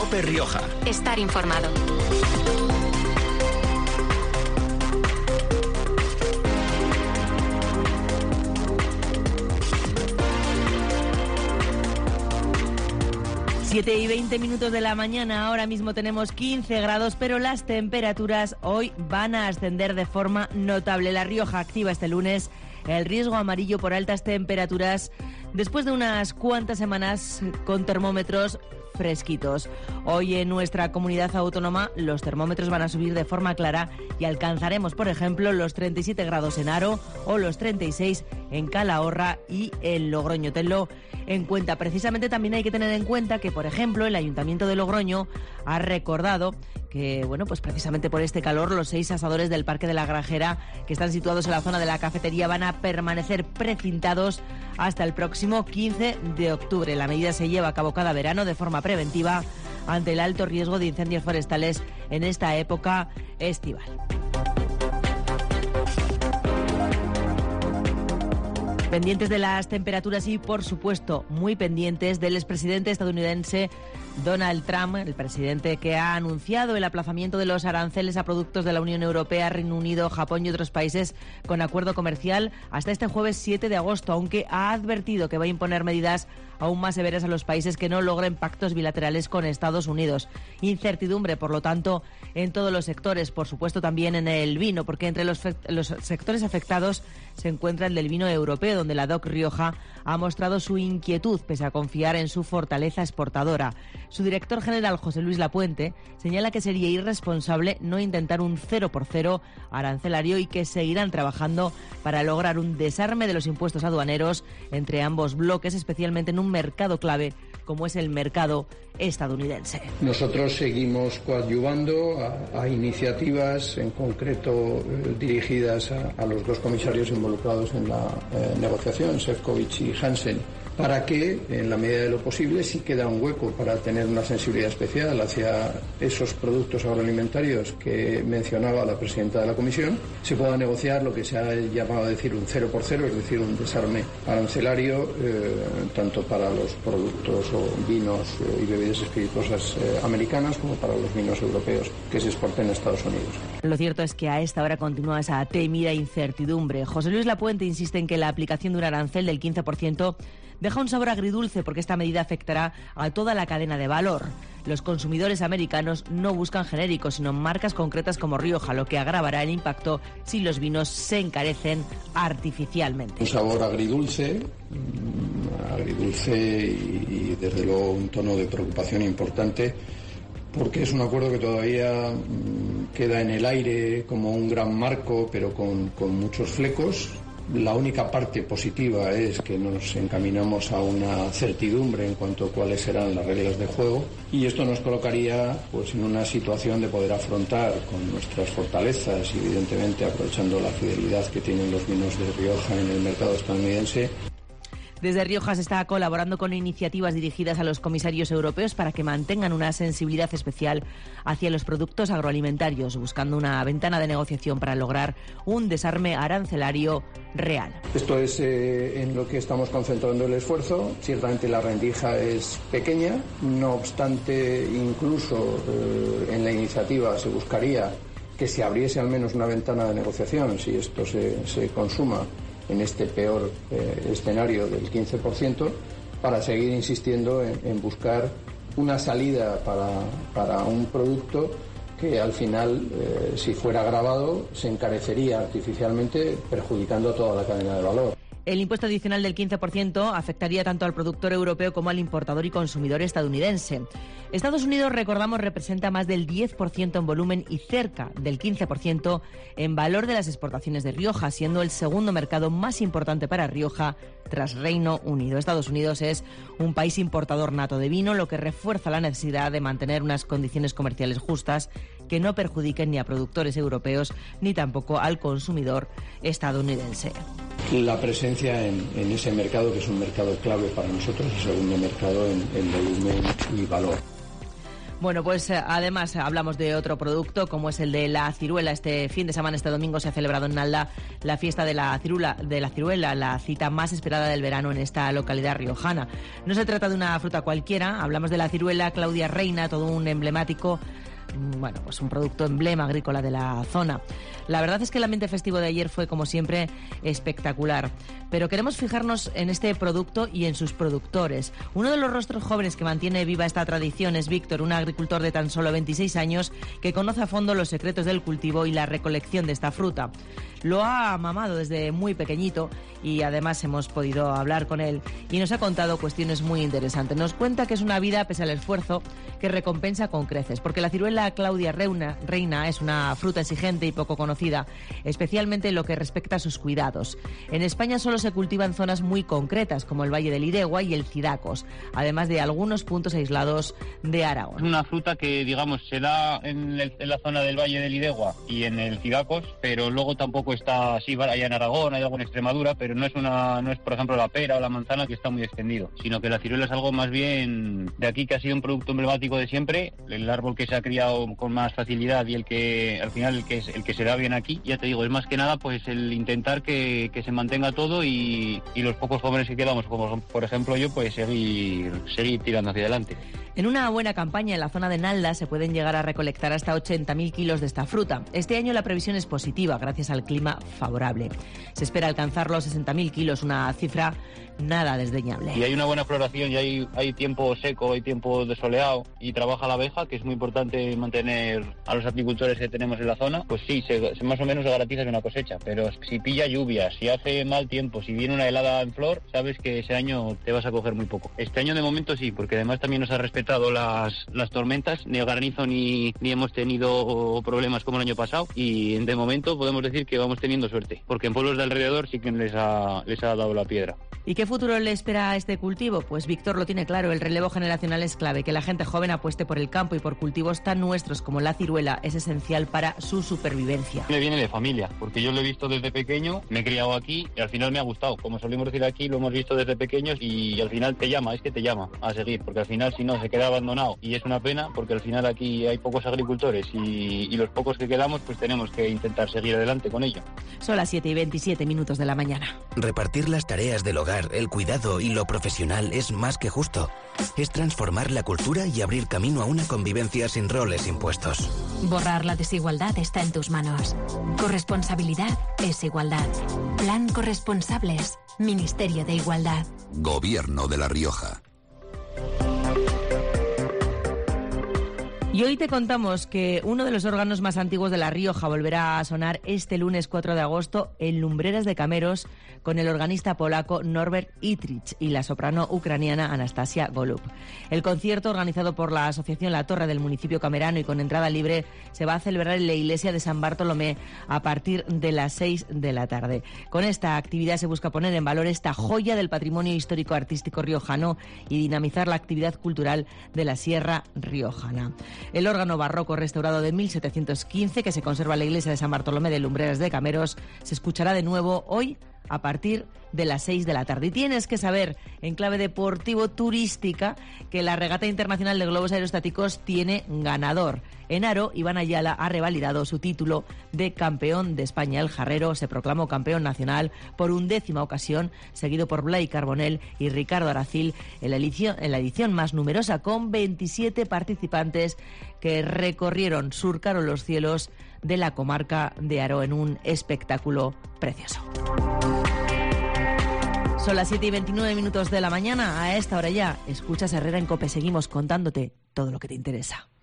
COPE Rioja. Estar informado. Siete y 20 minutos de la mañana, ahora mismo tenemos 15 grados, pero las temperaturas hoy van a ascender de forma notable. La Rioja activa este lunes el riesgo amarillo por altas temperaturas después de unas cuantas semanas con termómetros fresquitos. Hoy en nuestra comunidad autónoma los termómetros van a subir de forma clara y alcanzaremos, por ejemplo, los 37 grados en Haro o los 36 en Calahorra y en Logroño. Tenlo en cuenta. Precisamente también hay que tener en cuenta que, por ejemplo, el Ayuntamiento de Logroño ha recordado que, bueno, pues precisamente por este calor, los 6 asadores del Parque de la Grajera, que están situados en la zona de la cafetería, van a permanecer precintados hasta el próximo 15 de octubre. La medida se lleva a cabo cada verano de forma preventiva ante el alto riesgo de incendios forestales en esta época estival. Pendientes de las temperaturas y, por supuesto, muy pendientes del expresidente estadounidense Donald Trump, el presidente que ha anunciado el aplazamiento de los aranceles a productos de la Unión Europea, Reino Unido, Japón y otros países con acuerdo comercial hasta este jueves 7 de agosto, aunque ha advertido que va a imponer medidas aún más severas a los países que no logren pactos bilaterales con Estados Unidos. Incertidumbre, por lo tanto, en todos los sectores, por supuesto también en el vino, porque entre los sectores afectados se encuentra el del vino europeo, donde la DOC Rioja ha mostrado su inquietud pese a confiar en su fortaleza exportadora. Su director general, José Luis Lapuente, señala que sería irresponsable no intentar un 0% arancelario y que seguirán trabajando para lograr un desarme de los impuestos aduaneros entre ambos bloques, especialmente en un mercado clave como es el mercado estadounidense. Nosotros seguimos coadyuvando a iniciativas, en concreto dirigidas a los dos comisarios involucrados en la negociación, Šefčovič y Hansen, para que, en la medida de lo posible, si queda un hueco para tener una sensibilidad especial hacia esos productos agroalimentarios que mencionaba la presidenta de la Comisión, se pueda negociar lo que se ha llamado a decir un 0%, es decir, un desarme arancelario, tanto para los productos o vinos y bebidas espirituosas americanas como para los vinos europeos que se exporten a Estados Unidos. Lo cierto es que a esta hora continúa esa temida incertidumbre. José Luis Lapuente insiste en que la aplicación de un arancel del 15% deja un sabor agridulce porque esta medida afectará a toda la cadena de valor. Los consumidores americanos no buscan genéricos, sino marcas concretas como Rioja, lo que agravará el impacto si los vinos se encarecen artificialmente. Un sabor agridulce y desde luego un tono de preocupación importante, porque es un acuerdo que todavía queda en el aire como un gran marco, pero con muchos flecos. La única parte positiva es que nos encaminamos a una certidumbre en cuanto a cuáles serán las reglas de juego, y esto nos colocaría pues en una situación de poder afrontar con nuestras fortalezas y evidentemente aprovechando la fidelidad que tienen los vinos de Rioja en el mercado estadounidense. Desde Rioja se está colaborando con iniciativas dirigidas a los comisarios europeos para que mantengan una sensibilidad especial hacia los productos agroalimentarios, buscando una ventana de negociación para lograr un desarme arancelario real. Esto es en lo que estamos concentrando el esfuerzo. Ciertamente la rendija es pequeña, no obstante, incluso en la iniciativa se buscaría que se abriese al menos una ventana de negociación si esto se consuma en este peor escenario del 15%, para seguir insistiendo en buscar una salida para un producto que al final, si fuera agravado, se encarecería artificialmente, perjudicando a toda la cadena de valor. El impuesto adicional del 15% afectaría tanto al productor europeo como al importador y consumidor estadounidense. Estados Unidos, recordamos, representa más del 10% en volumen y cerca del 15% en valor de las exportaciones de Rioja, siendo el segundo mercado más importante para Rioja tras Reino Unido. Estados Unidos es un país importador nato de vino, lo que refuerza la necesidad de mantener unas condiciones comerciales justas que no perjudiquen ni a productores europeos ni tampoco al consumidor estadounidense. La presencia en ese mercado, que es un mercado clave para nosotros, el segundo mercado en volumen y valor. Bueno, pues además hablamos de otro producto como es el de la ciruela. Este fin de semana, este domingo, se ha celebrado en Nalda la fiesta de la ciruela, la cita más esperada del verano en esta localidad riojana. No se trata de una fruta cualquiera, hablamos de la ciruela Claudia Reina, todo un emblemático, bueno, pues un producto emblema agrícola de la zona. La verdad es que el ambiente festivo de ayer fue, como siempre, espectacular. Pero queremos fijarnos en este producto y en sus productores. Uno de los rostros jóvenes que mantiene viva esta tradición es Víctor, un agricultor de tan solo 26 años que conoce a fondo los secretos del cultivo y la recolección de esta fruta. Lo ha mamado desde muy pequeñito y además hemos podido hablar con él y nos ha contado cuestiones muy interesantes. Nos cuenta que es una vida, pese al esfuerzo, que recompensa con creces, porque la ciruela Claudia Reina es una fruta exigente y poco conocida, especialmente en lo que respecta a sus cuidados. En España solo se cultiva en zonas muy concretas, como el Valle del Iregua y el Cidacos, además de algunos puntos aislados de Aragón. Es una fruta que, digamos, se da en la zona del Valle del Iregua y en el Cidacos, pero luego tampoco está así, allá en Aragón, hay algo en Extremadura, pero no es, por ejemplo, la pera o la manzana, que está muy extendido, sino que la ciruela es algo más bien de aquí, que ha sido un producto emblemático de siempre, el árbol que se ha criado con más facilidad y el que, al final, el que se da bien aquí. Ya te digo, es más que nada pues el intentar que se mantenga todo y los pocos jóvenes que quedamos, como por ejemplo yo, pues seguir tirando hacia adelante. En una buena campaña en la zona de Nalda se pueden llegar a recolectar hasta 80.000 kilos de esta fruta. Este año la previsión es positiva gracias al clima favorable. Se espera alcanzar los 60.000 kilos, una cifra nada desdeñable. Y hay una buena floración y hay tiempo seco, hay tiempo de soleado y trabaja la abeja, que es muy importante mantener a los apicultores que tenemos en la zona. Pues sí, más o menos se garantiza una cosecha, pero si pilla lluvia, si hace mal tiempo, si viene una helada en flor, sabes que ese año te vas a coger muy poco. Este año de momento sí, porque además también nos ha respetado las tormentas, ni el granizo ni hemos tenido problemas como el año pasado, y de momento podemos decir que vamos teniendo suerte, porque en pueblos de alrededor sí que les ha dado la piedra. ¿Y qué futuro le espera a este cultivo? Pues Víctor lo tiene claro, el relevo generacional es clave, que la gente joven apueste por el campo y por cultivos tan nuestros como la ciruela es esencial para su supervivencia. Me viene de familia, porque yo lo he visto desde pequeño, me he criado aquí y al final me ha gustado. Como solemos decir aquí, lo hemos visto desde pequeños y al final te llama a seguir, porque al final si no se queda abandonado y es una pena, porque al final aquí hay pocos agricultores y los pocos que quedamos pues tenemos que intentar seguir adelante con ello. Son las 7:27 de la mañana. Repartir las tareas del hogar, el cuidado y lo profesional es más que justo. Es transformar la cultura y abrir camino a una convivencia sin roles impuestos. Borrar la desigualdad está en tus manos. Corresponsabilidad es igualdad. Plan Corresponsables. Ministerio de Igualdad. Gobierno de La Rioja. Y hoy te contamos que uno de los órganos más antiguos de La Rioja volverá a sonar este lunes 4 de agosto en Lumbreras de Cameros con el organista polaco Norbert Itrich y la soprano ucraniana Anastasia Golub. El concierto, organizado por la asociación La Torre del municipio camerano y con entrada libre, se va a celebrar en la iglesia de San Bartolomé a partir de las 6 de la tarde. Con esta actividad se busca poner en valor esta joya del patrimonio histórico artístico riojano y dinamizar la actividad cultural de la Sierra Riojana. El órgano barroco restaurado de 1715, que se conserva en la iglesia de San Bartolomé de Lumbreras de Cameros, se escuchará de nuevo hoy a partir de las 6 de la tarde. Y tienes que saber, en clave deportivo-turística, que la regata internacional de globos aerostáticos tiene ganador. En Aro, Iván Ayala ha revalidado su título de campeón de España. El jarrero se proclamó campeón nacional por 11ª ocasión, seguido por Blay Carbonell y Ricardo Aracil en la edición más numerosa, con 27 participantes que surcaron los cielos de la comarca de Aro en un espectáculo precioso. Son las 7:29 de la mañana. A esta hora ya escuchas Herrera en COPE. Seguimos contándote todo lo que te interesa.